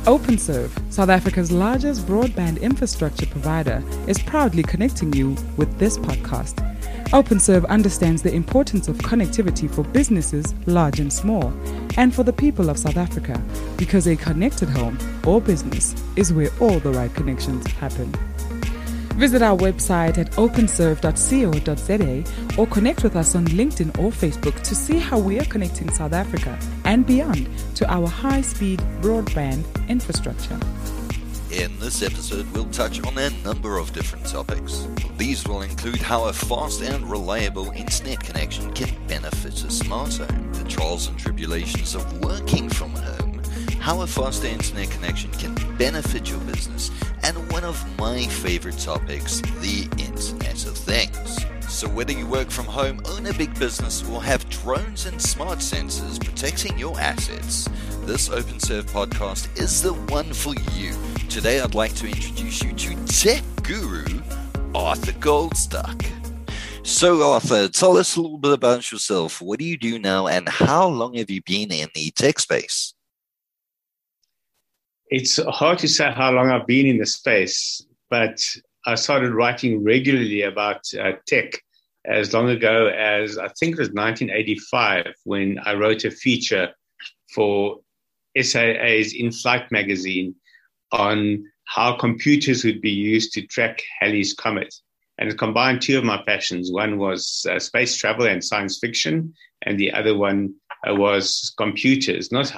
OpenServe, South Africa's largest broadband infrastructure provider, is proudly connecting you with this podcast. OpenServe understands the importance of connectivity for businesses large and small, and for the people of South Africa, because a connected home or business is where all the right connections happen. Visit our website at openserve.co.za or connect with us on LinkedIn or Facebook to see how we are connecting South Africa and beyond to our high-speed broadband infrastructure. In this episode, we'll touch on a number of different topics. These will include how a fast and reliable internet connection can benefit a smart home, the trials and tribulations of working from home, how a faster internet connection can benefit your business, and one of my favorite topics, the Internet of Things. So whether you work from home, own a big business, or have drones and smart sensors protecting your assets, this OpenServe podcast is the one for you. Today I'd like to introduce you to tech guru Arthur Goldstuck. So Arthur, tell us a little bit about yourself. What do you do now, and how long have you been in the tech space? It's hard to say how long I've been in the space, but I started writing regularly about tech as long ago as, I think it was 1985, when I wrote a feature for SAA's In-Flight magazine on how computers would be used to track Halley's Comet. And it combined two of my passions. One was space travel and science fiction, and the other one was computers, not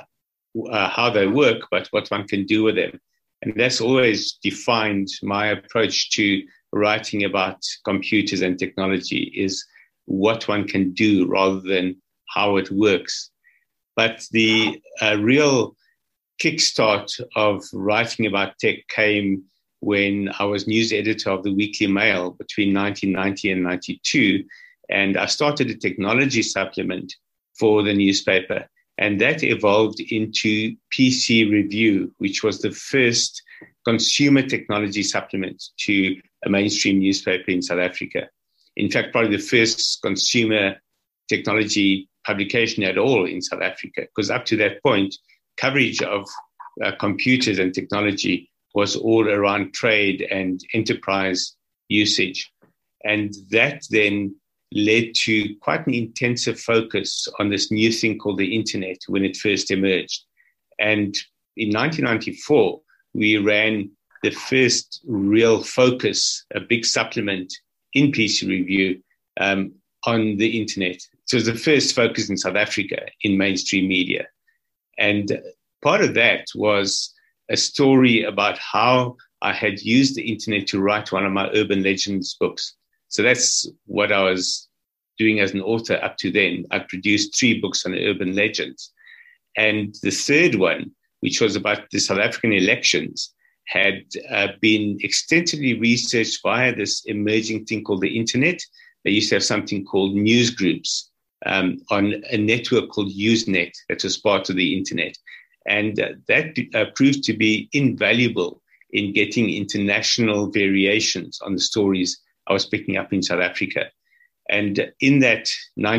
how they work, but what one can do with them. And that's always defined my approach to writing about computers and technology, is what one can do rather than how it works. But the real kickstart of writing about tech came when I was news editor of the Weekly Mail between 1990 and 92. And I started a technology supplement for the newspaper. And that evolved into PC Review, which was the first consumer technology supplement to a mainstream newspaper in South Africa. In fact, probably the first consumer technology publication at all in South Africa, because up to that point, coverage of computers and technology was all around trade and enterprise usage. And that then led to quite an intensive focus on this new thing called the internet when it first emerged. And in 1994, we ran the first real focus, a big supplement in PC Review on the internet. So it was the first focus in South Africa in mainstream media. And part of that was a story about how I had used the internet to write one of my urban legends books. So that's what I was doing as an author up to then. I produced 3 books on urban legends. And the third one, which was about the South African elections, had been extensively researched via this emerging thing called the internet. They used to have something called news groups on a network called Usenet that was part of the internet. And that proved to be invaluable in getting international variations on the stories I was picking up in South Africa. And in that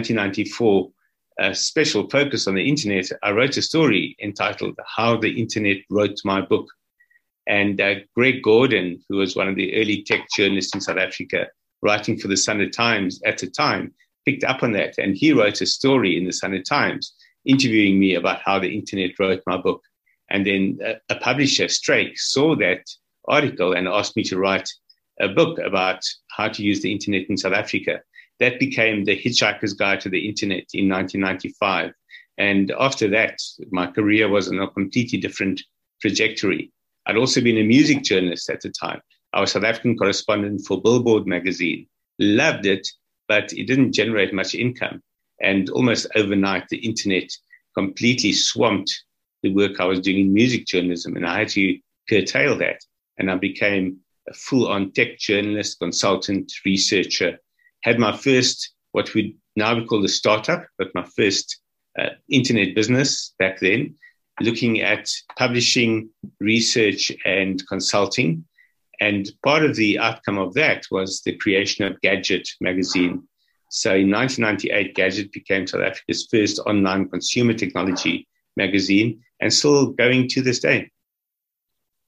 1994 special focus on the internet, I wrote a story entitled How the Internet Wrote My Book. And Greg Gordon, who was one of the early tech journalists in South Africa, writing for the Sunday Times at the time, picked up on that. And he wrote a story in the Sunday Times interviewing me about how the internet wrote my book. And then a publisher, Strake, saw that article and asked me to write a book about how to use the internet in South Africa. That became The Hitchhiker's Guide to the Internet in 1995. And after that, my career was on a completely different trajectory. I'd also been a music journalist at the time. I was South African correspondent for Billboard magazine. Loved it, but it didn't generate much income. And almost overnight, the internet completely swamped the work I was doing in music journalism, and I had to curtail that. And I became a full-on tech journalist, consultant, researcher. Had my first, what we now would call a startup, but my first internet business back then, looking at publishing, research, and consulting. And part of the outcome of that was the creation of Gadget magazine. So in 1998, Gadget became South Africa's first online consumer technology magazine, and still going to this day.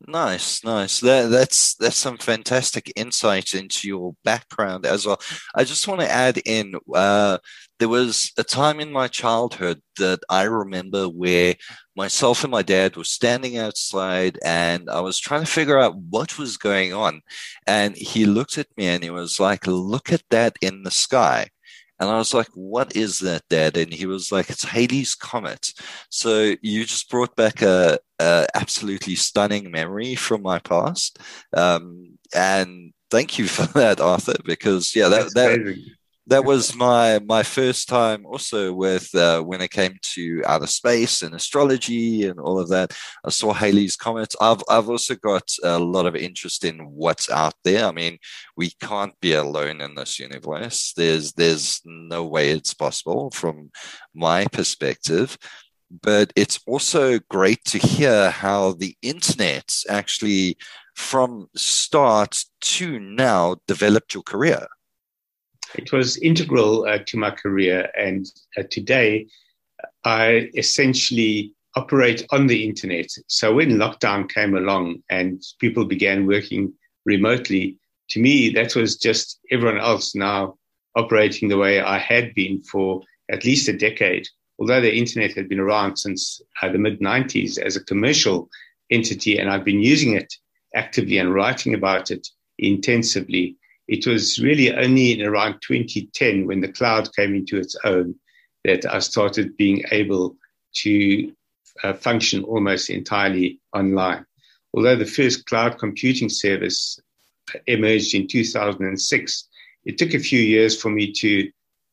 Nice, nice. That's some fantastic insight into your background as well. I just want to add in, there was a time in my childhood that I remember where myself and my dad were standing outside, and I was trying to figure out what was going on. And he looked at me and he was like, "Look at that in the sky." And I was like, "What is that, Dad?" And he was like, "It's Halley's Comet." So you just brought back a absolutely stunning memory from my past. And thank you for that, Arthur, because yeah, That's amazing. that was my first time also with when it came to outer space and astrology and all of that. I saw Halley's Comet. I've also got a lot of interest in what's out there. I mean, we can't be alone in this universe. There's no way it's possible from my perspective. But it's also great to hear how the internet actually, from start to now, developed your career. It was integral to my career. And today, I essentially operate on the internet. So when lockdown came along and people began working remotely, to me, that was just everyone else now operating the way I had been for at least a decade. Although the internet had been around since the mid-90s as a commercial entity, and I've been using it actively and writing about it intensively, it was really only in around 2010 when the cloud came into its own that I started being able to function almost entirely online. Although the first cloud computing service emerged in 2006, it took a few years for me to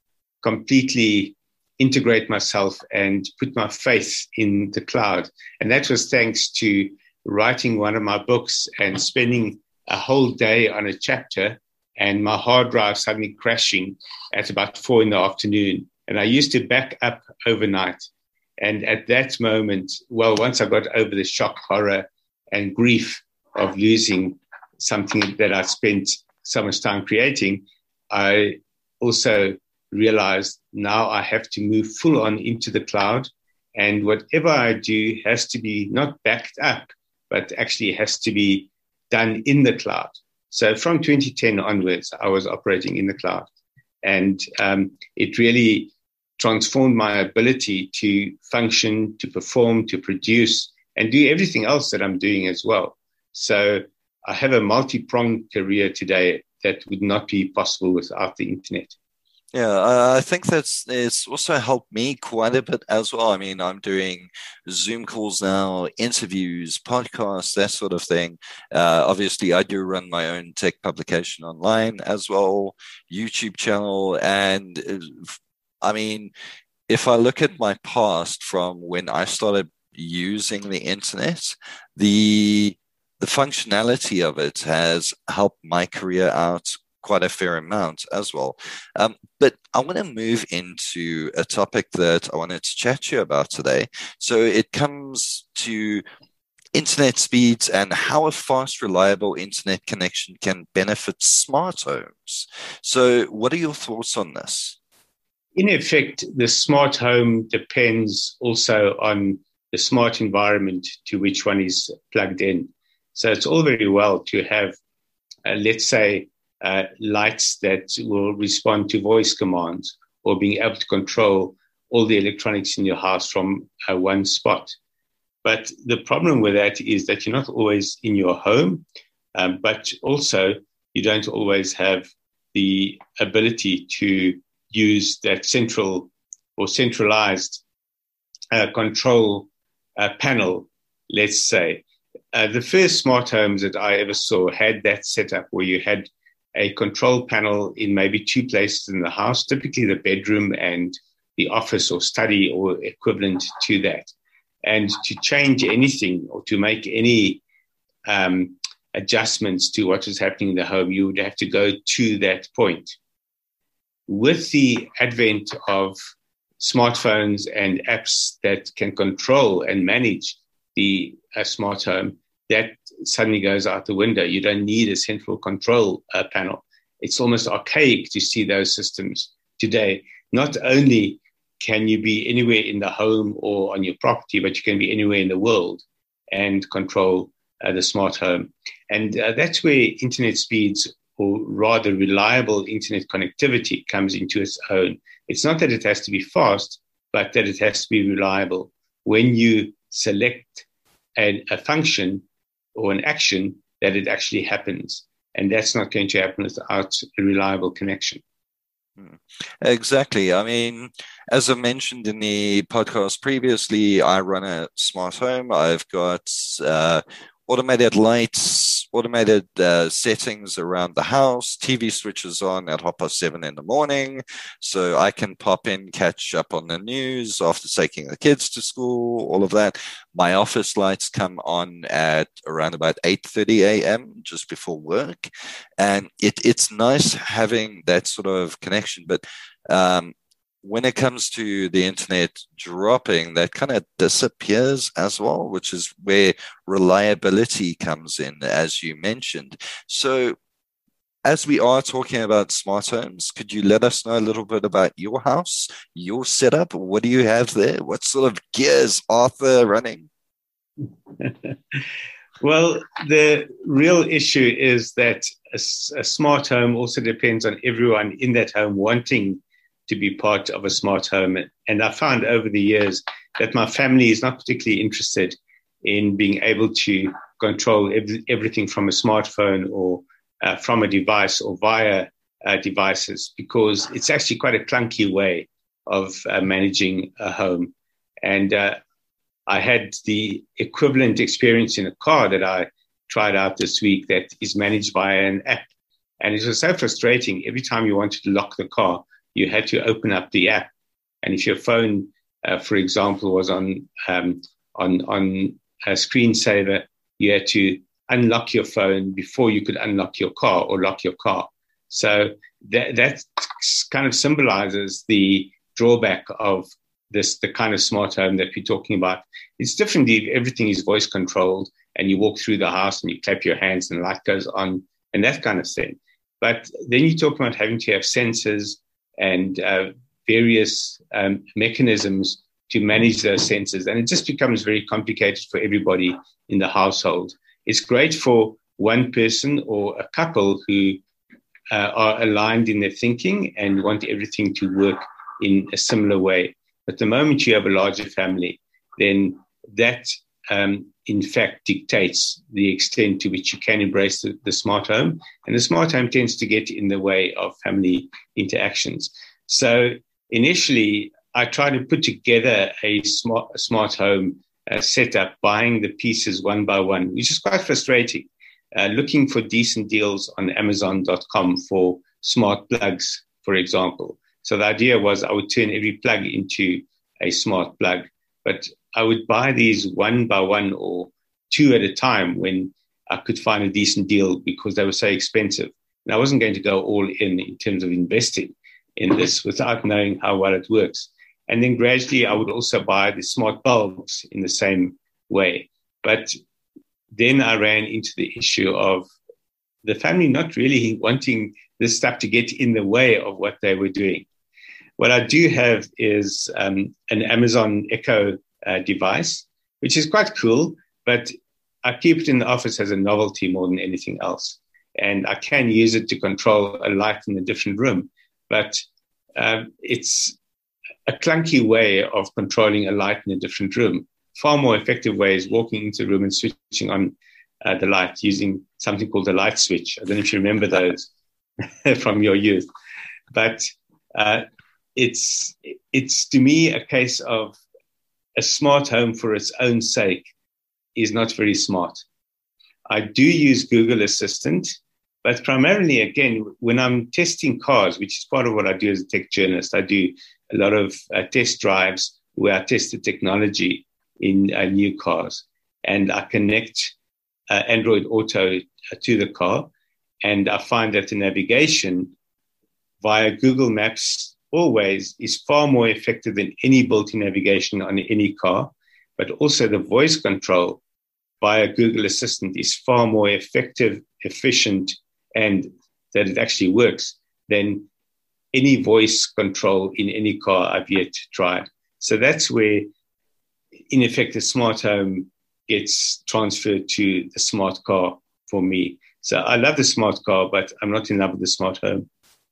completely integrate myself and put my faith in the cloud. And that was thanks to writing one of my books and spending a whole day on a chapter and my hard drive suddenly crashing at about 4 PM. And I used to back up overnight. And at that moment, well, once I got over the shock, horror, and grief of losing something that I spent so much time creating, I also realized now I have to move full on into the cloud. And whatever I do has to be not backed up, but actually has to be done in the cloud. So from 2010 onwards, I was operating in the cloud. And it really transformed my ability to function, to perform, to produce, and do everything else that I'm doing as well. So I have a multi-pronged career today that would not be possible without the internet. Yeah, I think it's also helped me quite a bit as well. I mean, I'm doing Zoom calls now, interviews, podcasts, that sort of thing. Obviously, I do run my own tech publication online as well, YouTube channel. And I mean, if I look at my past from when I started using the internet, the functionality of it has helped my career out quite a fair amount as well. But I want to move into a topic that I wanted to chat to you about today. So it comes to internet speeds and how a fast, reliable internet connection can benefit smart homes. So what are your thoughts on this? In effect, the smart home depends also on the smart environment to which one is plugged in. So it's all very well to have, let's say, lights that will respond to voice commands or being able to control all the electronics in your house from one spot. But the problem with that is that you're not always in your home, but also you don't always have the ability to use that central or centralized control panel, let's say. The first smart homes that I ever saw had that setup where you had a control panel in maybe two places in the house, typically the bedroom and the office or study or equivalent to that. And to change anything or to make any adjustments to what was happening in the home, you would have to go to that point. With the advent of smartphones and apps that can control and manage the smart home, that suddenly goes out the window. You don't need a central control panel. It's almost archaic to see those systems today. Not only can you be anywhere in the home or on your property, but you can be anywhere in the world and control the smart home. And that's where internet speeds, or rather reliable internet connectivity, comes into its own. It's not that it has to be fast, but that it has to be reliable. When you select a function or an action, that it actually happens. And that's not going to happen without a reliable connection. Exactly. I mean, as I mentioned in the podcast previously, I run a smart home. I've got automated lights, automated settings around the house, TV switches on at 7:30 in the morning, so I can pop in, catch up on the news after taking the kids to school, all of that. My office lights come on at around about 8:30 a.m. just before work, and it's nice having that sort of connection, but when it comes to the internet dropping, that kind of disappears as well, which is where reliability comes in, as you mentioned. So as we are talking about smart homes, could you let us know a little bit about your house, your setup? What do you have there? What sort of gears Arthur running? Well, the real issue is that a smart home also depends on everyone in that home wanting to be part of a smart home. And I found over the years that my family is not particularly interested in being able to control everything from a smartphone or from a device or via devices, because it's actually quite a clunky way of managing a home. And I had the equivalent experience in a car that I tried out this week that is managed via an app. And it was so frustrating. Every time you wanted to lock the car, you had to open up the app, and if your phone, for example, was on a screensaver, you had to unlock your phone before you could unlock your car or lock your car. So that kind of symbolizes the drawback of the kind of smart home that we're talking about. It's different if everything is voice controlled and you walk through the house and you clap your hands and the light goes on and that kind of thing. But then you talk about having to have sensors and various mechanisms to manage those sensors. And it just becomes very complicated for everybody in the household. It's great for one person or a couple who are aligned in their thinking and want everything to work in a similar way. But the moment you have a larger family, then that in fact dictates the extent to which you can embrace the smart home. And the smart home tends to get in the way of family interactions. So initially, I tried to put together a smart home setup, buying the pieces one by one, which is quite frustrating. Looking for decent deals on Amazon.com for smart plugs, for example. So the idea was I would turn every plug into a smart plug, but I would buy these one by one or two at a time when I could find a decent deal because they were so expensive. And I wasn't going to go all in terms of investing in this without knowing how well it works. And then gradually I would also buy the smart bulbs in the same way. But then I ran into the issue of the family not really wanting this stuff to get in the way of what they were doing. What I do have is an Amazon Echo device, which is quite cool, but I keep it in the office as a novelty more than anything else. And I can use it to control a light in a different room, but it's a clunky way of controlling a light in a different room. Far more effective way is walking into the room and switching on the light using something called a light switch. I don't know if you remember those from your youth, but it's to me a case of a smart home for its own sake is not very smart. I do use Google Assistant, but primarily, again, when I'm testing cars, which is part of what I do as a tech journalist, I do a lot of test drives where I test the technology in new cars. And I connect Android Auto to the car. And I find that the navigation via Google Maps always is far more effective than any built-in navigation on any car. But also the voice control via Google Assistant is far more effective, efficient, and that it actually works than any voice control in any car I've yet tried. So that's where, in effect, the smart home gets transferred to the smart car for me. So I love the smart car, but I'm not in love with the smart home.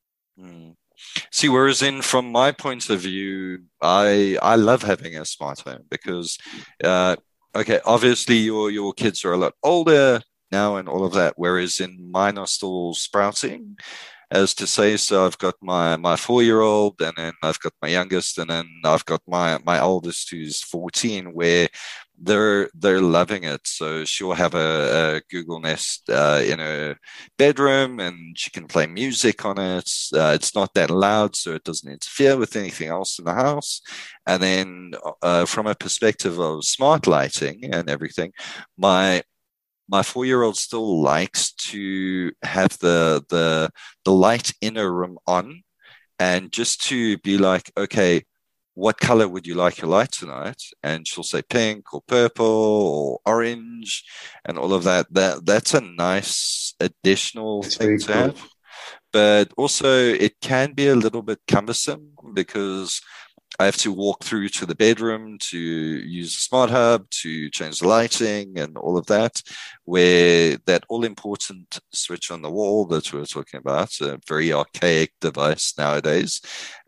See, whereas from my point of view, I love having a smart home because, okay, obviously your kids are a lot older now and all of that, whereas mine are still sprouting, as to say. So I've got my 4-year-old, and then I've got my youngest, and then I've got my oldest who's 14, where they're loving it. So she'll have a Google Nest in her bedroom, and she can play music on it. It's not that loud, so it doesn't interfere with anything else in the house. And then from a perspective of smart lighting and everything, my 4-year-old still likes to have the light in her room on, and just to be like, okay, what color would you like your light tonight? And she'll say pink or purple or orange and all of that. That's a nice additional thing to have. But also it can be a little bit cumbersome because I have to walk through to the bedroom to use the smart hub to change the lighting and all of that, where that all-important switch on the wall that we were talking about, a very archaic device nowadays,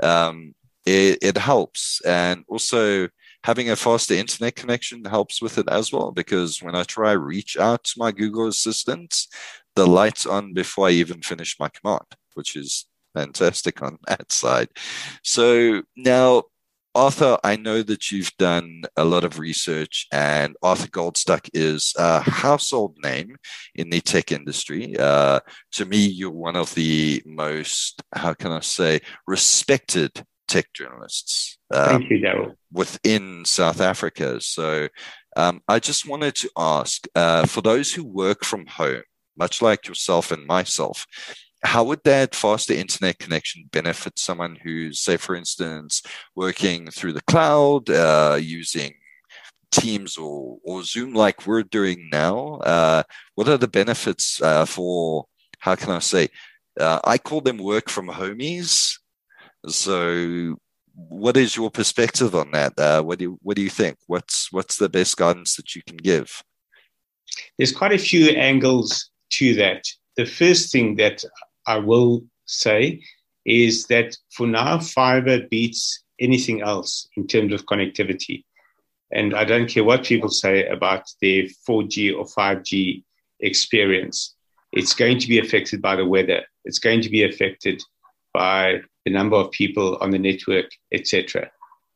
it helps. And also having a faster internet connection helps with it as well, because when I try reach out to my Google Assistant, the light's on before I even finish my command, which is fantastic on that side. So now, Arthur, I know that you've done a lot of research, and Arthur Goldstuck is a household name in the tech industry. To me, you're one of the most, how can I say, respected tech journalists. Thank you, Daryl. Within South Africa. So I just wanted to ask, for those who work from home, much like yourself and myself, how would that faster internet connection benefit someone who's, say, for instance, working through the cloud, using Teams or Zoom like we're doing now? What are the benefits for, how can I say, I call them work from homies. So what is your perspective on that? What do you think? What's the best guidance that you can give? There's quite a few angles to that. The first thing that I will say is that for now, fiber beats anything else in terms of connectivity. And I don't care what people say about their 4G or 5G experience. It's going to be affected by the weather. It's going to be affected by the number of people on the network, etc.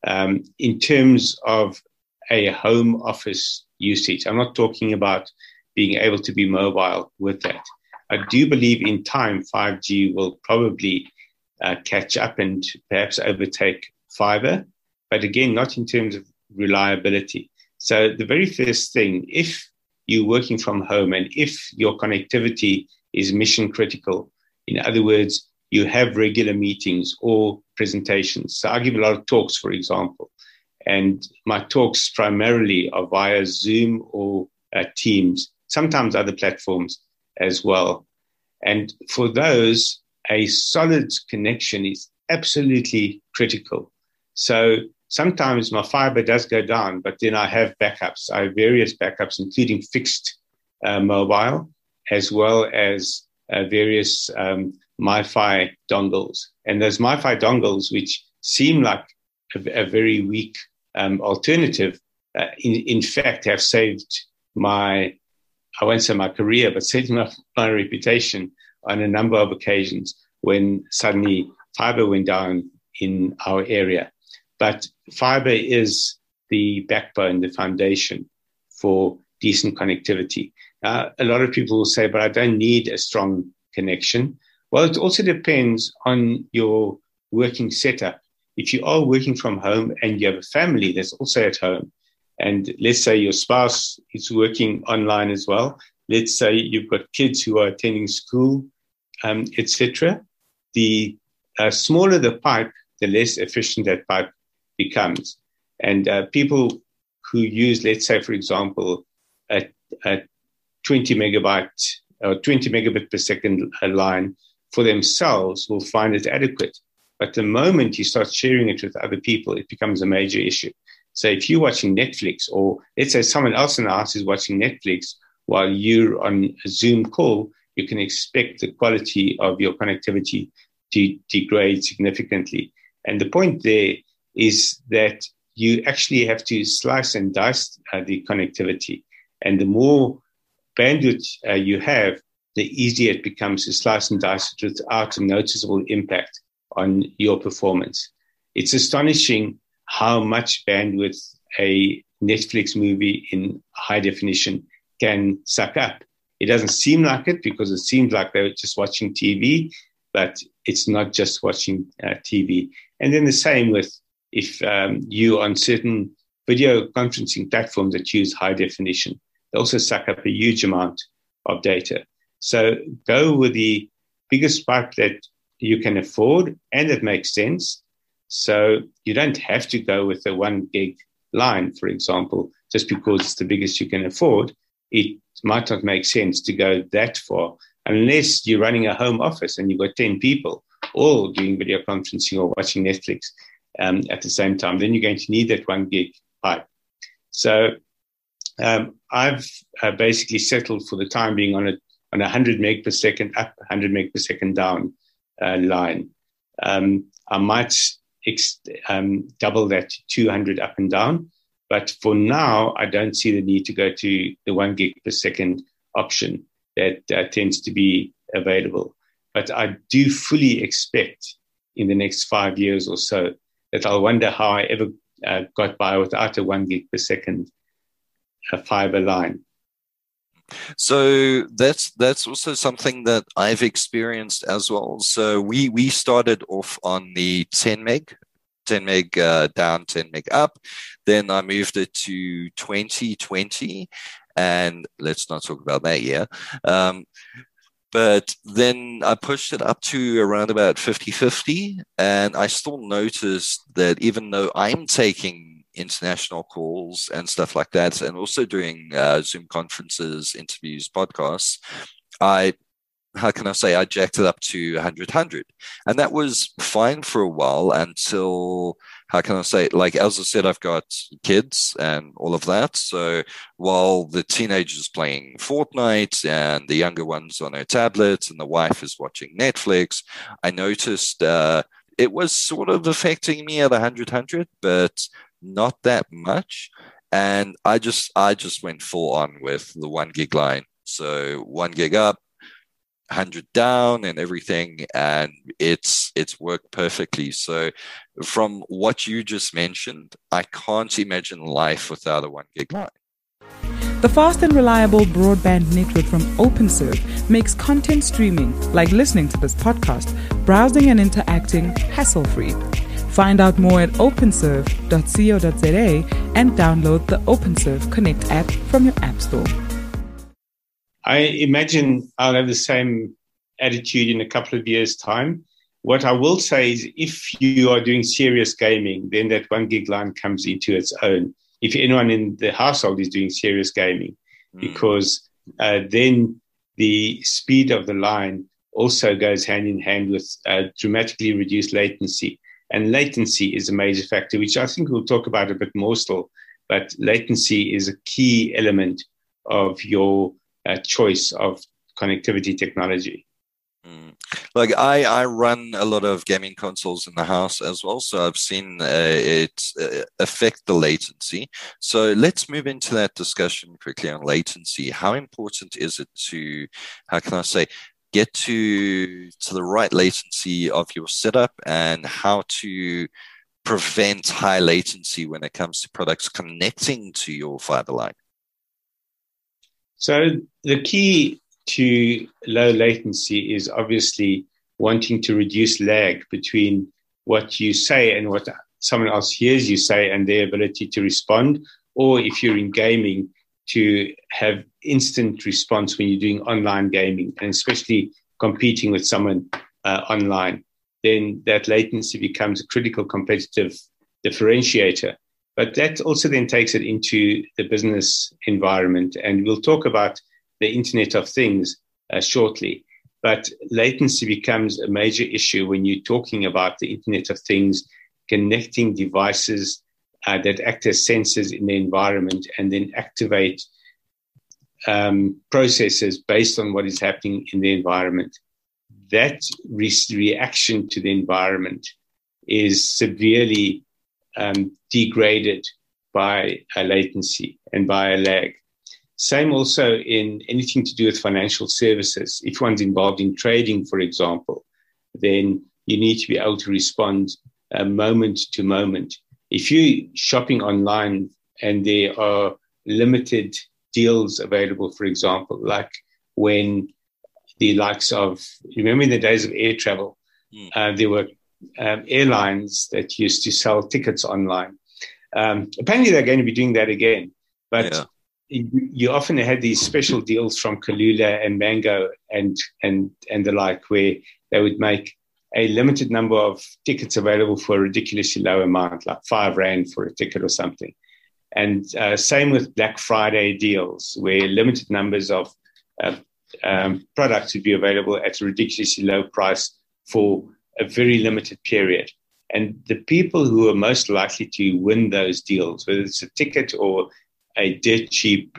In terms of a home office usage, I'm not talking about being able to be mobile with that. I do believe in time 5G will probably catch up and perhaps overtake fiber, but again, not in terms of reliability. So the very first thing, if you're working from home and if your connectivity is mission critical, in other words, you have regular meetings or presentations. So I give a lot of talks, for example, and my talks primarily are via Zoom or Teams, sometimes other platforms as well. And for those, a solid connection is absolutely critical. So sometimes my fiber does go down, but then I have backups. I have various backups, including fixed mobile, as well as various MiFi dongles. And those MiFi dongles, which seem like a very weak alternative, in fact, have saved my, I won't say my career, but saved my reputation on a number of occasions when suddenly fiber went down in our area. But fiber is the backbone, the foundation for decent connectivity. A lot of people will say, but I don't need a strong connection. Well, it also depends on your working setup. If you are working from home and you have a family that's also at home, and let's say your spouse is working online as well, let's say you've got kids who are attending school, etc., the smaller the pipe, the less efficient that pipe becomes. And people who use, let's say, for example, a 20 megabyte or 20 megabit per second line for themselves will find it adequate. But the moment you start sharing it with other people, it becomes a major issue. So if you're watching Netflix, or let's say someone else in the house is watching Netflix while you're on a Zoom call, you can expect the quality of your connectivity to degrade significantly. And the point there is that you actually have to slice and dice the connectivity. And the more bandwidth you have, the easier it becomes to slice and dice it without a noticeable impact on your performance. It's astonishing how much bandwidth a Netflix movie in high definition can suck up. It doesn't seem like it because it seems like they're just watching TV, but it's not just watching TV. And then the same with if you're on certain video conferencing platforms that use high definition, they also suck up a huge amount of data. So go with the biggest pipe that you can afford and that makes sense. So you don't have to go with a 1 gig line, for example, just because it's the biggest you can afford. It might not make sense to go that far unless you're running a home office and you've got 10 people all doing video conferencing or watching Netflix at the same time. Then you're going to need that 1 gig pipe. So I've basically settled for the time being on a 100 meg per second up, 100 meg per second down line. I might double that to 200 up and down. But for now, I don't see the need to go to the 1 gig per second option that tends to be available. But I do fully expect in the next 5 years or so that I'll wonder how I ever got by without a 1 gig per second fiber line. So that's also something that I've experienced as well. So we started off on the 10 meg down, 10 meg up. Then I moved it to 2020, and let's not talk about that year. But then I pushed it up to around about 50-50, and I still noticed that even though I'm taking international calls and stuff like that, and also doing Zoom conferences, interviews, podcasts, I jacked it up to 100. And that was fine for a while until, as I said, I've got kids and all of that. So while the teenagers playing Fortnite and the younger ones on their tablets and the wife is watching Netflix, I noticed it was sort of affecting me at 100, but not that much. And I just went full on with the 1 gig line. So 1 gig up, 100 down and everything, and it's worked perfectly. So from what you just mentioned, I can't imagine life without a 1 gig line. The fast and reliable broadband network from OpenServe makes content streaming, like listening to this podcast, browsing and interacting hassle-free. Find out more at openserve.co.za and download the OpenServe Connect app from your app store. I imagine I'll have the same attitude in a couple of years' time. What I will say is if you are doing serious gaming, then that 1 gig line comes into its own. If anyone in the household is doing serious gaming, because then the speed of the line also goes hand in hand with dramatically reduced latency. And latency is a major factor, which I think we'll talk about a bit more still. But latency is a key element of your choice of connectivity technology. Like I run a lot of gaming consoles in the house as well, so I've seen it affect the latency. So let's move into that discussion quickly on latency. How important is it to, get to the right latency of your setup, and how to prevent high latency when it comes to products connecting to your fiber line? So the key to low latency is obviously wanting to reduce lag between what you say and what someone else hears you say and their ability to respond, or if you're in gaming, to have instant response when you're doing online gaming, and especially competing with someone online, then that latency becomes a critical competitive differentiator. But that also then takes it into the business environment. And we'll talk about the Internet of Things shortly. But latency becomes a major issue when you're talking about the Internet of Things, connecting devices that act as sensors in the environment and then activate processes based on what is happening in the environment. That reaction to the environment is severely degraded by a latency and by a lag. Same also in anything to do with financial services. If one's involved in trading, for example, then you need to be able to respond moment to moment. If you're shopping online and there are limited deals available, for example, like when the likes of, remember in the days of air travel, there were airlines that used to sell tickets online. Apparently they're going to be doing that again, but you often had these special deals from Kalula and Mango and the like, where they would make a limited number of tickets available for a ridiculously low amount, like R5 for a ticket or something. And same with Black Friday deals, where limited numbers of products would be available at a ridiculously low price for a very limited period. And the people who are most likely to win those deals, whether it's a ticket or a dirt cheap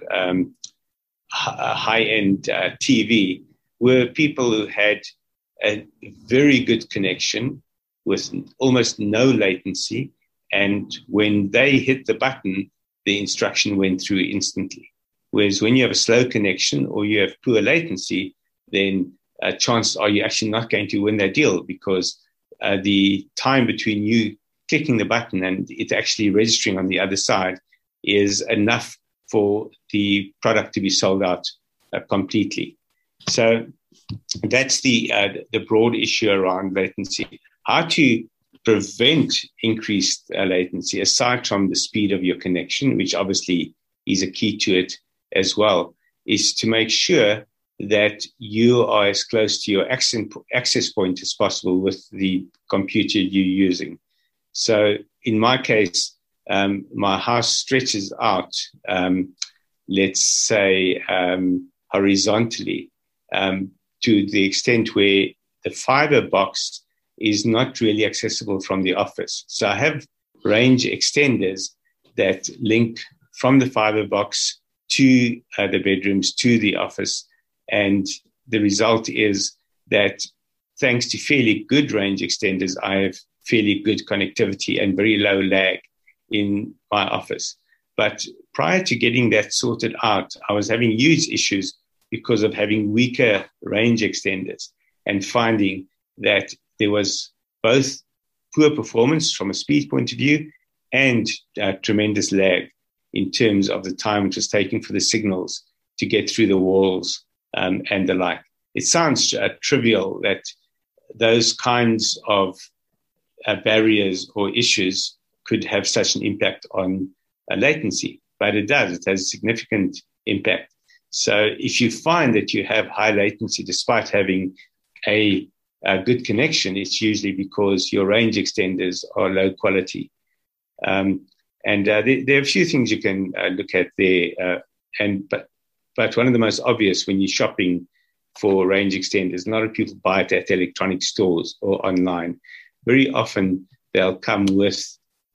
high-end TV, were people who had a very good connection with almost no latency. And when they hit the button, the instruction went through instantly. Whereas when you have a slow connection or you have poor latency, then chances are you're actually not going to win that deal, because the time between you clicking the button and it actually registering on the other side is enough for the product to be sold out completely. So that's the broad issue around latency. How to prevent increased latency, aside from the speed of your connection, which obviously is a key to it as well, is to make sure that you are as close to your access point as possible with the computer you're using. So in my case, my house stretches out, let's say, horizontally, to the extent where the fiber box is not really accessible from the office. So I have range extenders that link from the fiber box to the bedrooms, to the office. And the result is that thanks to fairly good range extenders, I have fairly good connectivity and very low lag in my office. But prior to getting that sorted out, I was having huge issues because of having weaker range extenders and finding that there was both poor performance from a speed point of view and tremendous lag in terms of the time it was taking for the signals to get through the walls and the like. It sounds trivial that those kinds of barriers or issues could have such an impact on latency, but it does. It has a significant impact. So if you find that you have high latency despite having a good connection, it's usually because your range extenders are low quality. And there are a few things you can look at there. But one of the most obvious when you're shopping for range extenders, a lot of people buy it at electronic stores or online. Very often they'll come with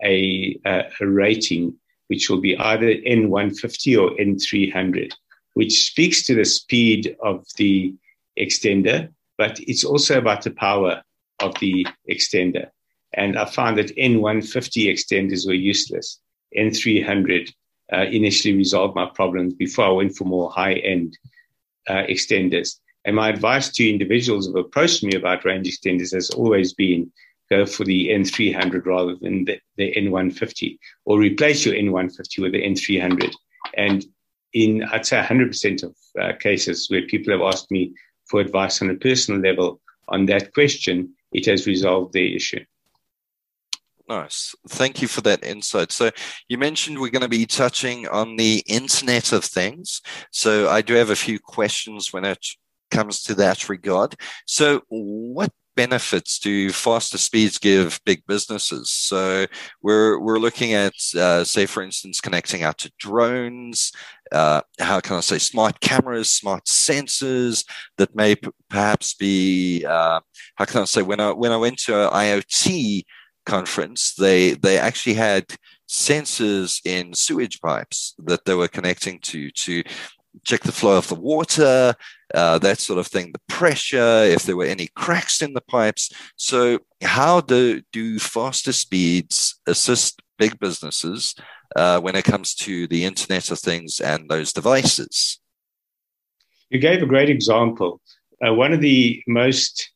a rating, which will be either N150 or N300, which speaks to the speed of the extender, but it's also about the power of the extender. And I found that N150 extenders were useless. N300 initially resolved my problems before I went for more high-end extenders. And my advice to individuals who have approached me about range extenders has always been go for the N300 rather than the N150, or replace your N150 with the N300. And in, I'd say, 100% of cases where people have asked me for advice on a personal level on that question, it has resolved their issue. Nice. Thank you for that insight. So you mentioned we're going to be touching on the Internet of Things. So I do have a few questions when it comes to that regard. So what benefits do faster speeds give big businesses? So we're looking at, say, for instance, connecting out to drones, how can I say, smart cameras, smart sensors that may perhaps be, how can I say, when I went to an IoT conference, they actually had sensors in sewage pipes that they were connecting to check the flow of the water, that sort of thing, the pressure, if there were any cracks in the pipes. So how do faster speeds assist big businesses when it comes to the Internet of Things and those devices? You gave a great example. One of the most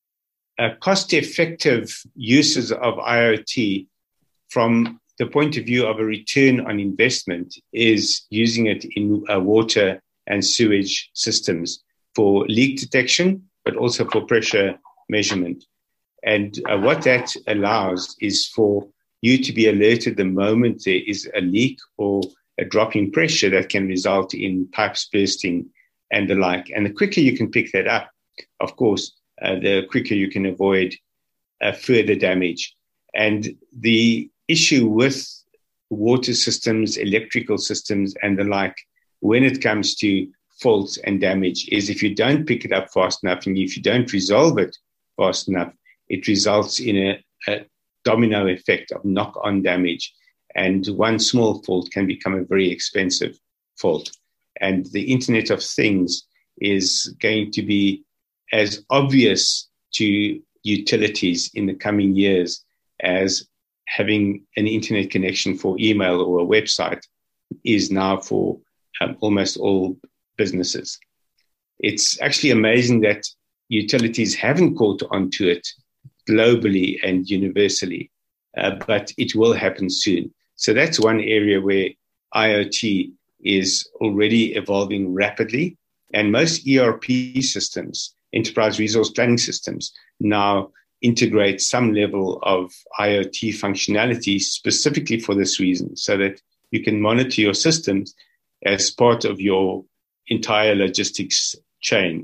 cost-effective uses of IoT from the point of view of a return on investment is using it in water and sewage systems for leak detection, but also for pressure measurement. And what that allows is for you to be alerted the moment there is a leak or a drop in pressure that can result in pipes bursting and the like. And the quicker you can pick that up, of course, the quicker you can avoid further damage. And the issue with water systems, electrical systems, and the like, when it comes to faults and damage, is if you don't pick it up fast enough and if you don't resolve it fast enough, it results in a domino effect of knock-on damage. And one small fault can become a very expensive fault. And the Internet of Things is going to be as obvious to utilities in the coming years as having an internet connection for email or a website is now for almost all businesses. It's actually amazing that utilities haven't caught on to it globally and universally, but it will happen soon. So that's one area where IoT is already evolving rapidly, and most ERP systems, enterprise resource planning systems, now integrate some level of IoT functionality specifically for this reason, so that you can monitor your systems as part of your entire logistics chain.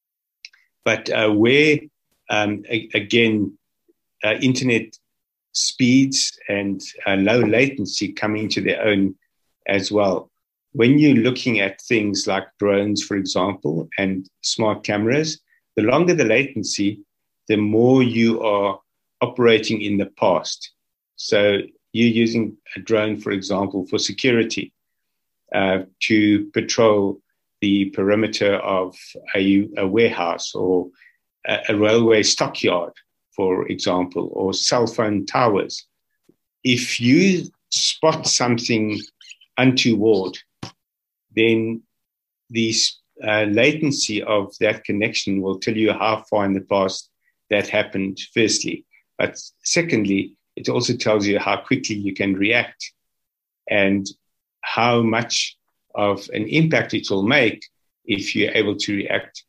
But where, internet speeds and low latency come into their own as well. When you're looking at things like drones, for example, and smart cameras, the longer the latency, the more you are operating in the past. So you're using a drone, for example, for security, to patrol the perimeter of a warehouse or a railway stockyard, for example, or cell phone towers. If you spot something untoward, then the latency of that connection will tell you how far in the past that happened, firstly. But secondly, it also tells you how quickly you can react and how much of an impact it will make if you're able to react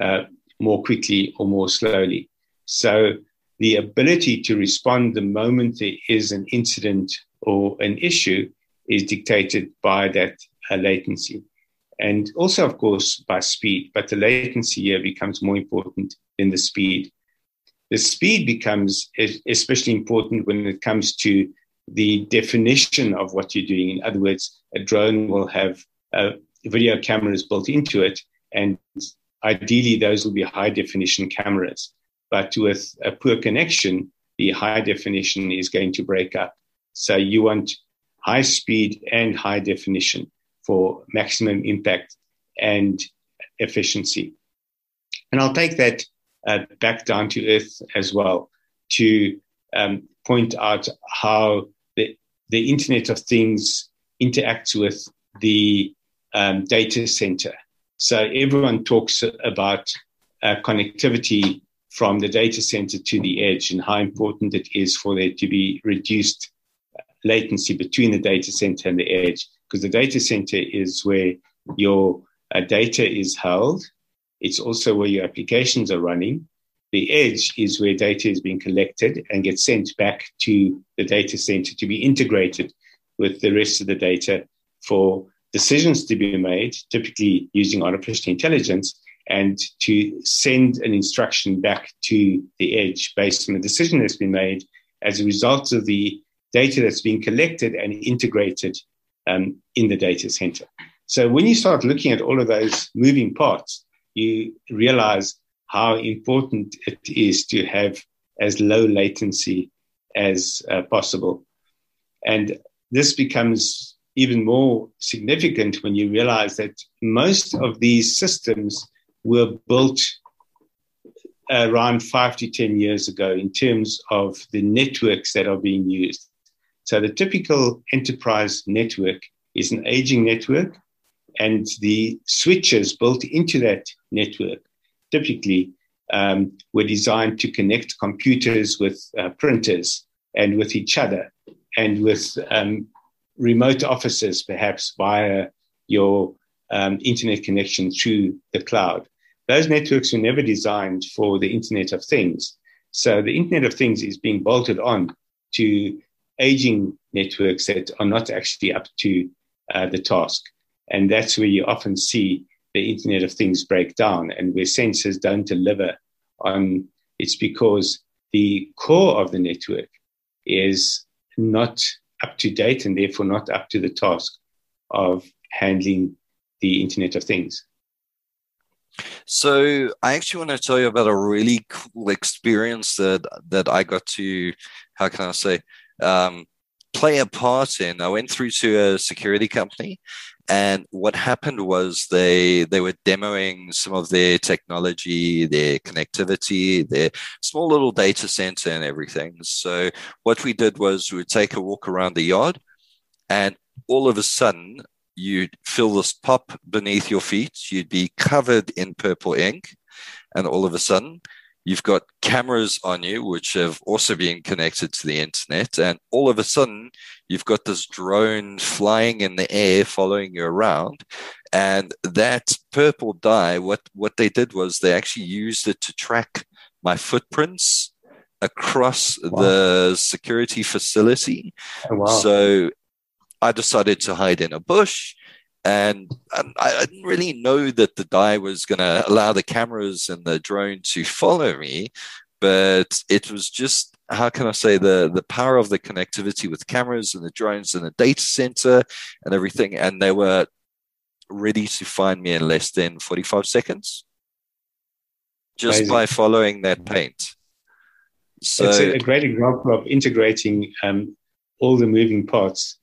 more quickly or more slowly. So the ability to respond the moment there is an incident or an issue is dictated by that latency. And also, of course, by speed. But the latency here becomes more important than the speed. The speed becomes especially important when it comes to the definition of what you're doing. In other words, a drone will have video cameras built into it, and ideally those will be high-definition cameras. But with a poor connection, the high definition is going to break up. So you want high speed and high definition for maximum impact and efficiency. And I'll take that back down to earth as well to point out how the Internet of Things interacts with the data center. So everyone talks about connectivity from the data center to the edge and how important it is for there to be reduced latency between the data center and the edge, because the data center is where your data is held. It's also where your applications are running. The edge is where data is being collected and gets sent back to the data center to be integrated with the rest of the data for decisions to be made, typically using artificial intelligence, and to send an instruction back to the edge based on the decision that's been made as a result of the data that's being collected and integrated in the data center. So when you start looking at all of those moving parts, you realize how important it is to have as low latency as possible. And this becomes even more significant when you realize that most of these systems were built around 5 to 10 years ago in terms of the networks that are being used. So the typical enterprise network is an aging network, and the switches built into that network typically were designed to connect computers with printers and with each other and with remote offices, perhaps via your internet connection through the cloud. Those networks were never designed for the Internet of Things. So the Internet of Things is being bolted on to aging networks that are not actually up to the task. And that's where you often see the Internet of Things break down, and where sensors don't deliver on. It's because the core of the network is not up to date and therefore not up to the task of handling the Internet of Things. So I actually want to tell you about a really cool experience that I got to, how can I say, play a part in. I went through to a security company, and what happened was they were demoing some of their technology, their connectivity, their small little data center and everything. So what we did was we would take a walk around the yard, and all of a sudden you'd feel this pop beneath your feet. You'd be covered in purple ink, and all of a sudden you've got cameras on you, which have also been connected to the internet. And all of a sudden, you've got this drone flying in the air, following you around. And that purple dye, what they did was they actually used it to track my footprints across the security facility. Oh, wow. So I decided to hide in a bush. And I didn't really know that the dye was going to allow the cameras and the drone to follow me, but it was just, how can I say, the power of the connectivity with cameras and the drones and the data center and everything. And they were ready to find me in less than 45 seconds just by following that paint. So it's a great example of integrating all the moving parts.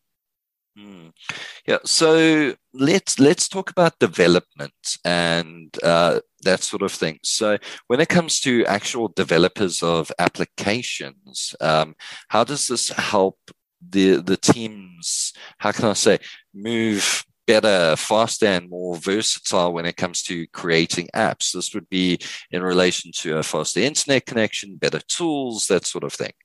Yeah, so let's talk about development and that sort of thing. So when it comes to actual developers of applications, how does this help the teams, how can I say, move better, faster, and more versatile when it comes to creating apps? This would be in relation to a faster internet connection, better tools, that sort of thing.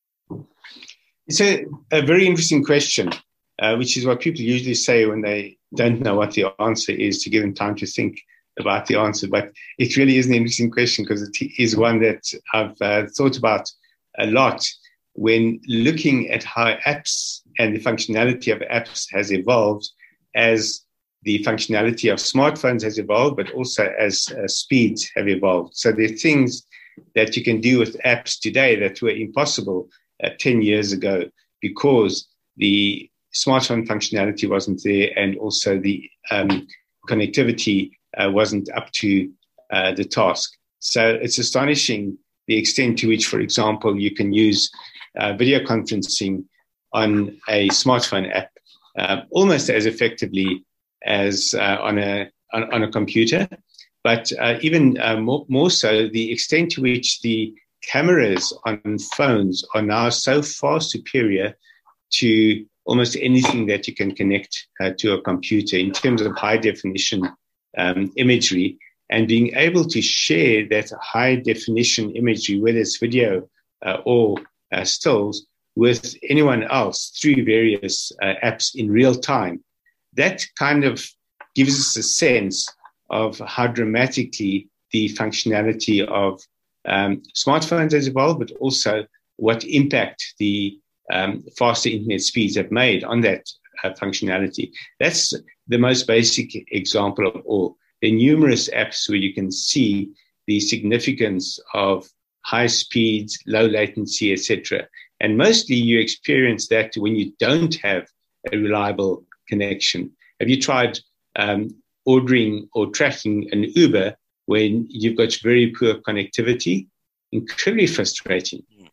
It's a very interesting question. Which is what people usually say when they don't know what the answer is, to give them time to think about the answer. But it really is an interesting question because it is one that I've thought about a lot when looking at how apps and the functionality of apps has evolved as the functionality of smartphones has evolved, but also as speeds have evolved. So there are things that you can do with apps today that were impossible 10 years ago because the smartphone functionality wasn't there, and also the connectivity wasn't up to the task. So it's astonishing the extent to which, for example, you can use video conferencing on a smartphone app almost as effectively as on a computer. But even more so, the extent to which the cameras on phones are now so far superior to almost anything that you can connect to a computer in terms of high definition imagery, and being able to share that high definition imagery, whether it's video or stills, with anyone else through various apps in real time. That kind of gives us a sense of how dramatically the functionality of smartphones has evolved, but also what impact the faster internet speeds have made on that functionality. That's the most basic example of all. There are numerous apps where you can see the significance of high speeds, low latency, etc. And mostly you experience that when you don't have a reliable connection. Have you tried ordering or tracking an Uber when you've got very poor connectivity? Incredibly frustrating.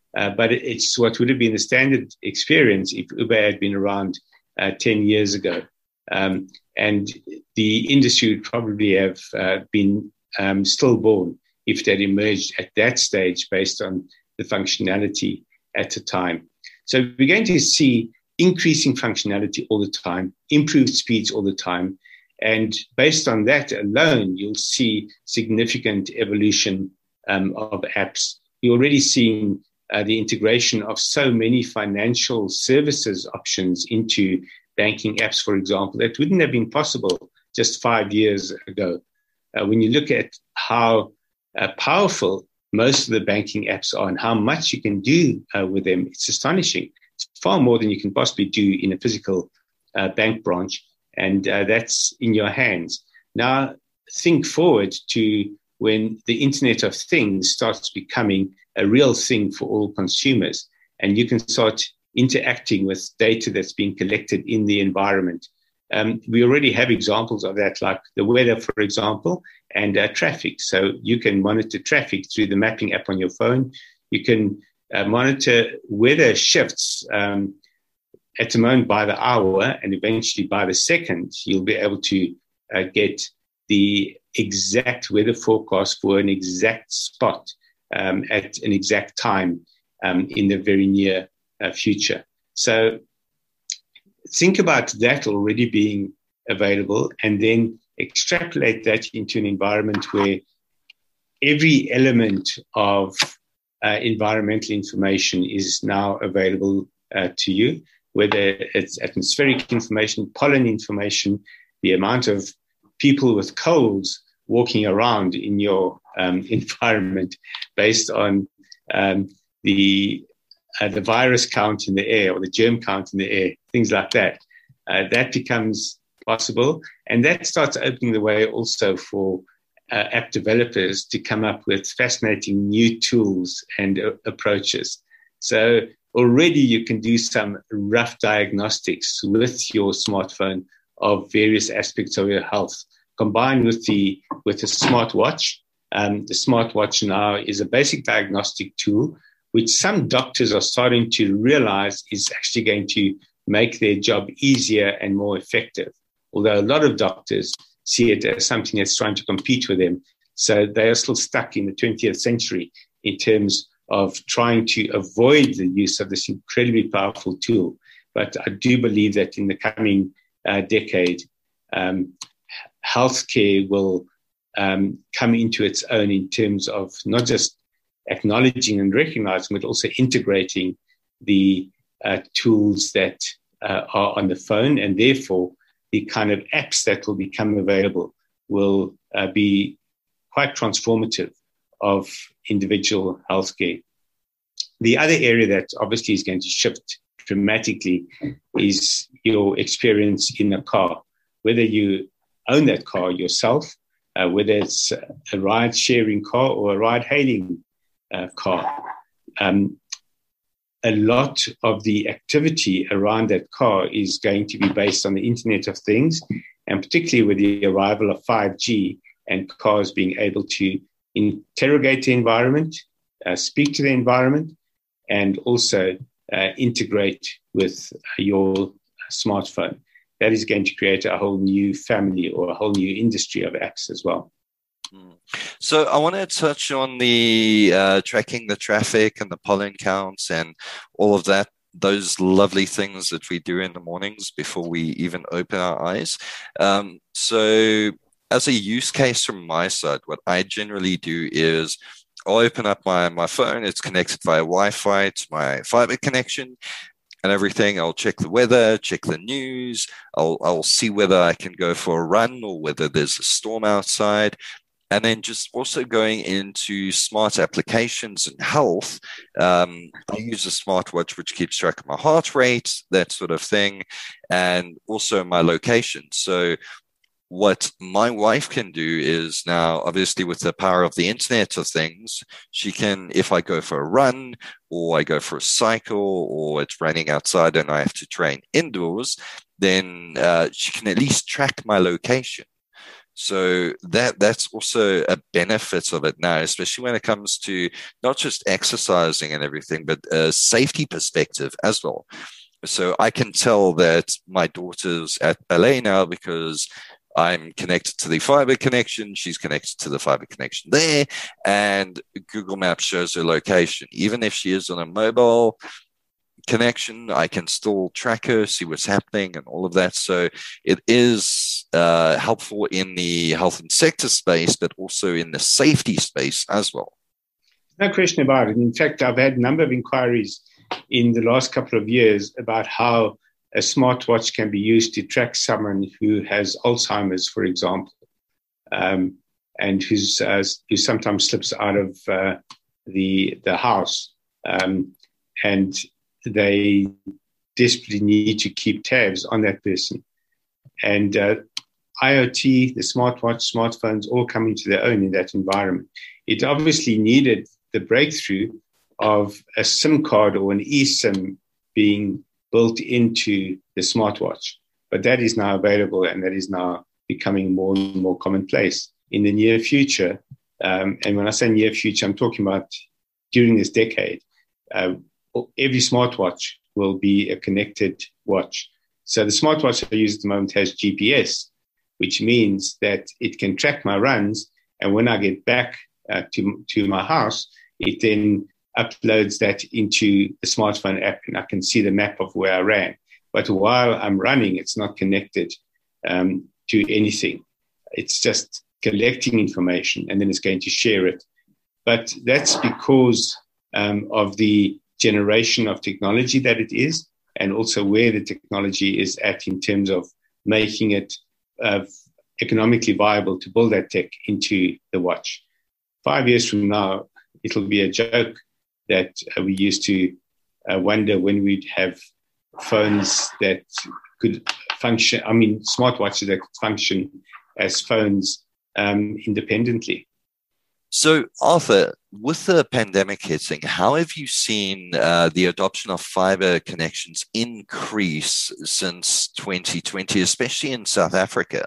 but it's what would have been the standard experience if Uber had been around 10 years ago. And the industry would probably have been stillborn if that emerged at that stage based on the functionality at the time. So we're going to see increasing functionality all the time, improved speeds all the time. And based on that alone, you'll see significant evolution of apps. You're already seeing the integration of so many financial services options into banking apps, for example, that wouldn't have been possible just 5 years ago. When you look at how powerful most of the banking apps are and how much you can do with them, it's astonishing. It's far more than you can possibly do in a physical bank branch, and that's in your hands. Now, think forward to when the Internet of Things starts becoming a real thing for all consumers, and you can start interacting with data that's being collected in the environment. We already have examples of that, like the weather, for example, and traffic. So you can monitor traffic through the mapping app on your phone. You can monitor weather shifts at the moment by the hour, and eventually by the second. You'll be able to get the exact weather forecast for an exact spot at an exact time in the very near future. So think about that already being available, and then extrapolate that into an environment where every element of environmental information is now available to you, whether it's atmospheric information, pollen information, the amount of people with colds walking around in your environment based on the virus count in the air or the germ count in the air, things like that. That becomes possible. And that starts opening the way also for app developers to come up with fascinating new tools and approaches. So already you can do some rough diagnostics with your smartphone of various aspects of your health, combined with a smartwatch. The smartwatch now is a basic diagnostic tool, which some doctors are starting to realize is actually going to make their job easier and more effective. Although a lot of doctors see it as something that's trying to compete with them. So they are still stuck in the 20th century in terms of trying to avoid the use of this incredibly powerful tool. But I do believe that in the coming decade, healthcare will come into its own in terms of not just acknowledging and recognizing, but also integrating the tools that are on the phone, and therefore the kind of apps that will become available will be quite transformative of individual healthcare. The other area that obviously is going to shift dramatically is your experience in a car, whether you own that car yourself, whether it's a ride-sharing car or a ride-hailing car. A lot of the activity around that car is going to be based on the Internet of Things, and particularly with the arrival of 5G and cars being able to interrogate the environment, speak to the environment, and also integrate with your smartphone. That is going to create a whole new family or a whole new industry of apps as well. So I want to touch on the tracking the traffic and the pollen counts and all of that, those lovely things that we do in the mornings before we even open our eyes. So as a use case from my side, what I generally do is I'll open up my phone. It's connected via Wi-Fi to my fiber connection and everything. I'll check the weather, check the news. I'll see whether I can go for a run or whether there's a storm outside. And then just also going into smart applications and health, I use a smartwatch which keeps track of my heart rate, that sort of thing, and also my location. So what my wife can do is now, obviously with the power of the Internet of Things, she can, if I go for a run or I go for a cycle or it's raining outside and I have to train indoors, then she can at least track my location. So that's also a benefit of it now, especially when it comes to not just exercising and everything, but a safety perspective as well. So I can tell that my daughter's at ballet now because I'm connected to the fiber connection. She's connected to the fiber connection there, and Google Maps shows her location. Even if she is on a mobile connection, I can still track her, see what's happening and all of that. So it is helpful in the health and sector space, but also in the safety space as well. No question about it. In fact, I've had a number of inquiries in the last couple of years about how a smartwatch can be used to track someone who has Alzheimer's, for example, and who sometimes slips out of the house, and they desperately need to keep tabs on that person. And IoT, the smartwatch, smartphones, all come into their own in that environment. It obviously needed the breakthrough of a SIM card or an eSIM being built into the smartwatch. But that is now available, and that is now becoming more and more commonplace. In the near future, and when I say near future, I'm talking about during this decade, every smartwatch will be a connected watch. So the smartwatch I use at the moment has GPS, which means that it can track my runs. And when I get back to my house, it then uploads that into the smartphone app, and I can see the map of where I ran. But while I'm running, it's not connected to anything. It's just collecting information, and then it's going to share it. But that's because of the generation of technology that it is, and also where the technology is at in terms of making it economically viable to build that tech into the watch. 5 years from now, it'll be a joke that we used to wonder when we'd have phones that could function, smartwatches that could function as phones independently. So, Arthur, with the pandemic hitting, how have you seen the adoption of fiber connections increase since 2020, especially in South Africa?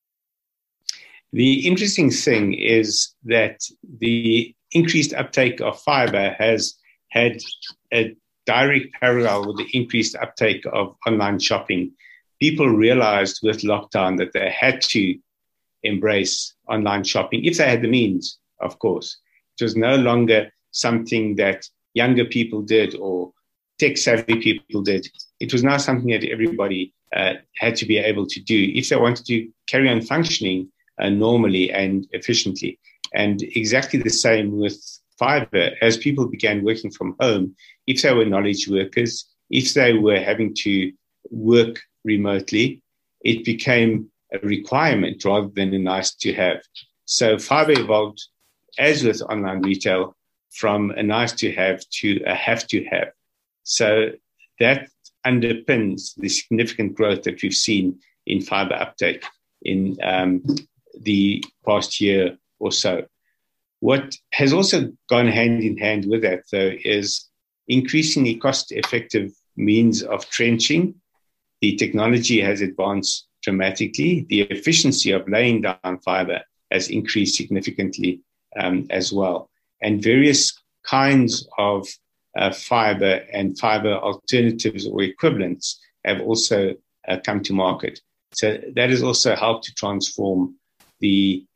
The interesting thing is that the increased uptake of fiber has had a direct parallel with the increased uptake of online shopping. People realized with lockdown that they had to embrace online shopping if they had the means, of course. It was no longer something that younger people did or tech-savvy people did. It was now something that everybody had to be able to do if they wanted to carry on functioning normally and efficiently. And exactly the same with fiber. As people began working from home, if they were knowledge workers, if they were having to work remotely, it became a requirement rather than a nice to have. So fiber evolved, as with online retail, from a nice to have to a have to have. So that underpins the significant growth that we've seen in fiber uptake in the past year or so. What has also gone hand in hand with that, though, is increasingly cost-effective means of trenching. The technology has advanced dramatically. The efficiency of laying down fiber has increased significantly as well. And various kinds of fiber and fiber alternatives or equivalents have also come to market. So that has also helped to transform the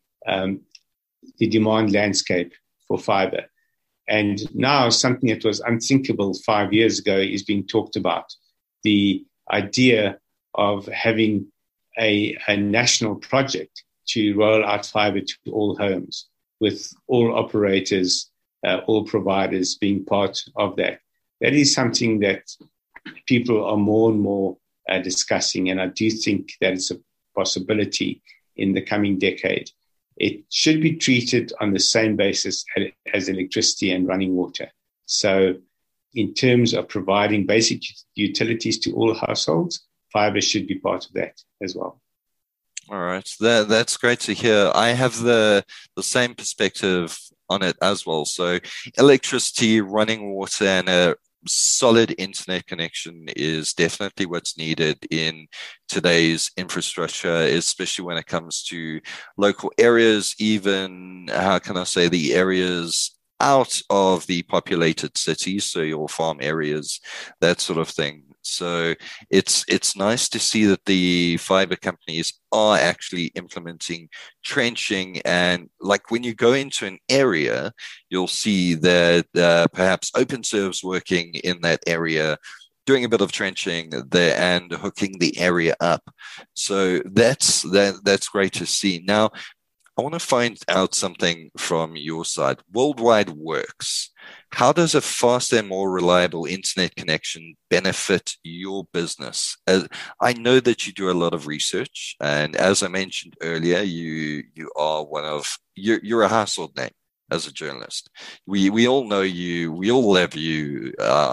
demand landscape for fiber. And now something that was unthinkable 5 years ago is being talked about. The idea of having a national project to roll out fiber to all homes, with all operators, all providers being part of that. That is something that people are more and more discussing, and I do think that it's a possibility in the coming decade. It should be treated on the same basis as electricity and running water. So in terms of providing basic utilities to all households, fiber should be part of that as well. All right. That's great to hear. I have the same perspective on it as well. So electricity, running water, and a solid internet connection is definitely what's needed in today's infrastructure, especially when it comes to local areas, even, how can I say, the areas out of the populated cities, so your farm areas, that sort of thing. So it's nice to see that the fiber companies are actually implementing trenching, and like when you go into an area, you'll see that perhaps OpenServe's working in that area, doing a bit of trenching there and hooking the area up. So that's great to see. Now, I want to find out something from your side. Worldwide Works. How does a faster and more reliable internet connection benefit your business? I know that you do a lot of research, and as I mentioned earlier, you are you're a household name as a journalist. We all know you. We all love you.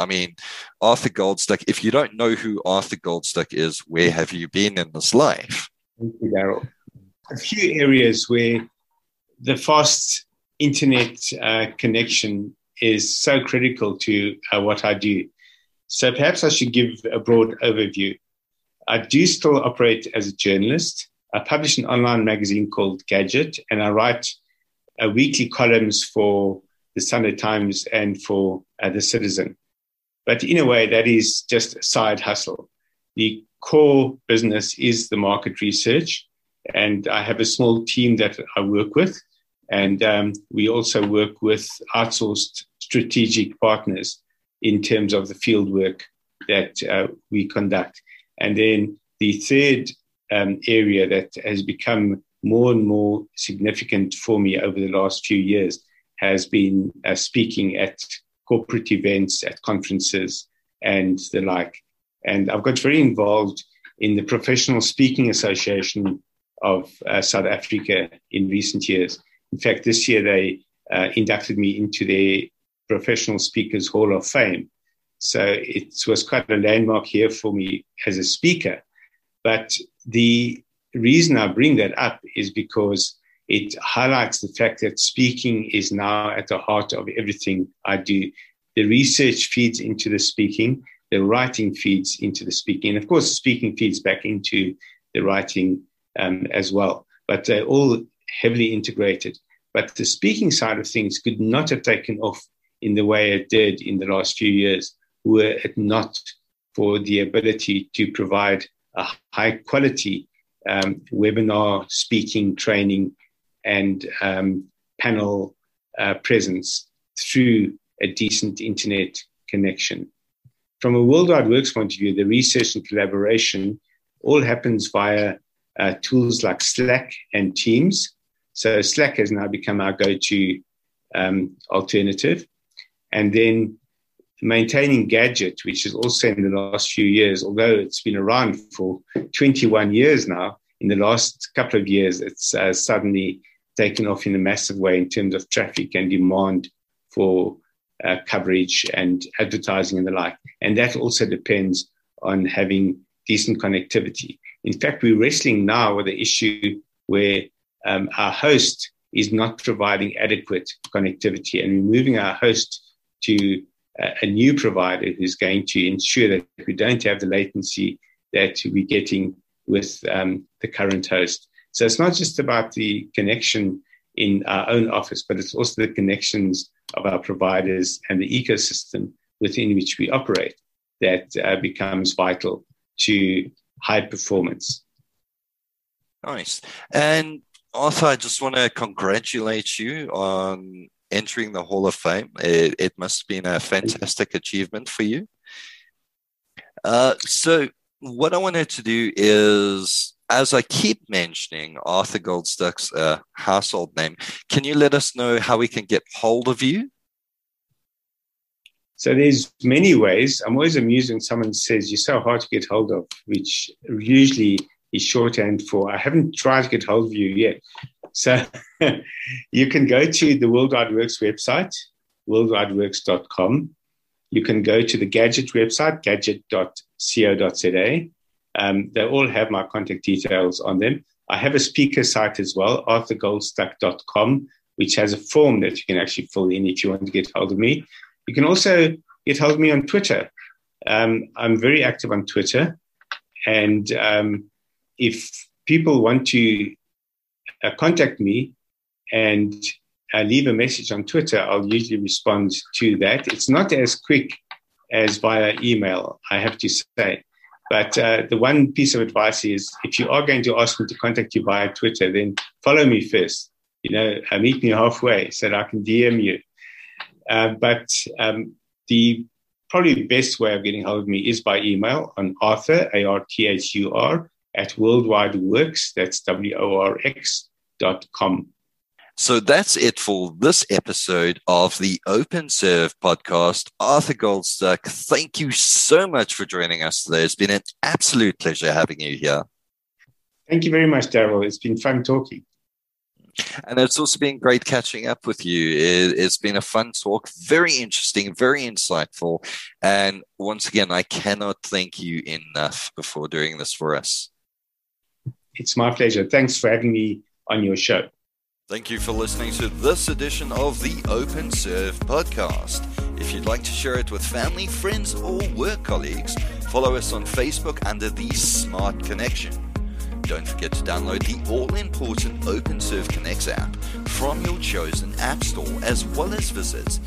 Arthur Goldstuck. If you don't know who Arthur Goldstuck is, where have you been in this life? Thank you, Daryl. A few areas where the fast internet connection is so critical to what I do. So perhaps I should give a broad overview. I do still operate as a journalist. I publish an online magazine called Gadget, and I write weekly columns for the Sunday Times and for The Citizen. But in a way, that is just a side hustle. The core business is the market research, and I have a small team that I work with. And we also work with outsourced strategic partners in terms of the field work that we conduct. And then the third area that has become more and more significant for me over the last few years has been speaking at corporate events, at conferences, and the like. And I've got very involved in the Professional Speaking Association of South Africa in recent years. In fact, this year they inducted me into their Professional Speakers Hall of Fame. So it was quite a landmark here for me as a speaker. But the reason I bring that up is because it highlights the fact that speaking is now at the heart of everything I do. The research feeds into the speaking, the writing feeds into the speaking, and of course, the speaking feeds back into the writing as well. But they're all heavily integrated. But the speaking side of things could not have taken off in the way it did in the last few years were it not for the ability to provide a high quality webinar speaking training and panel presence through a decent internet connection. From a Worldwide Works point of view, the research and collaboration all happens via tools like Slack and Teams. So Slack has now become our go-to alternative. And then maintaining Gadget, which is also in the last few years, although it's been around for 21 years now, in the last couple of years, it's suddenly taken off in a massive way in terms of traffic and demand for coverage and advertising and the like. And that also depends on having decent connectivity. In fact, we're wrestling now with the issue where our host is not providing adequate connectivity, and we're moving our host to a new provider who's going to ensure that we don't have the latency that we're getting with the current host. So it's not just about the connection in our own office, but it's also the connections of our providers and the ecosystem within which we operate that becomes vital to high performance. Nice. And Arthur, I just want to congratulate you on entering the Hall of Fame. It must have been a fantastic achievement for you. So what I wanted to do is, as I keep mentioning Arthur Goldstuck's household name, can you let us know how we can get hold of you? So there's many ways. I'm always amused when someone says, you're so hard to get hold of, which usually is shorthand for, I haven't tried to get hold of you yet. So you can go to the Worldwide Works website, worldwideworks.com. You can go to the Gadget website, gadget.co.za. They all have my contact details on them. I have a speaker site as well, arthurgoldstuck.com, which has a form that you can actually fill in if you want to get hold of me. You can also get hold of me on Twitter. I'm very active on Twitter. And if people want to contact me and leave a message on Twitter, I'll usually respond to that. It's not as quick as via email, I have to say. But the one piece of advice is, if you are going to ask me to contact you via Twitter, then follow me first. Meet me halfway so that I can DM you. But the probably best way of getting hold of me is by email on Arthur, ARTHUR, @worldwideworks, that's WORX.com. So that's it for this episode of the OpenServe podcast. Arthur Goldstuck, thank you so much for joining us today. It's been an absolute pleasure having you here. Thank you very much, Daryl. It's been fun talking. And it's also been great catching up with you. It's been a fun talk, very interesting, very insightful. And once again, I cannot thank you enough for doing this for us. It's my pleasure. Thanks for having me on your show. Thank you for listening to this edition of the OpenServe podcast. If you'd like to share it with family, friends, or work colleagues, follow us on Facebook under the Smart Connection. Don't forget to download the all-important OpenServe Connects app from your chosen app store, as well as visit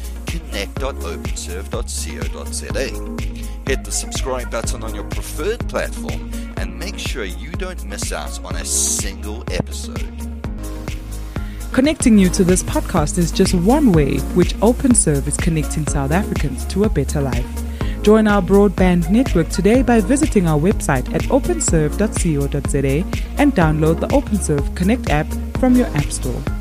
connect.openserve.co.za. Hit the subscribe button on your preferred platform and make sure you don't miss out on a single episode. Connecting you to this podcast is just one way which OpenServe is connecting South Africans to a better life. Join our broadband network today by visiting our website at openserve.co.za and download the OpenServe Connect app from your app store.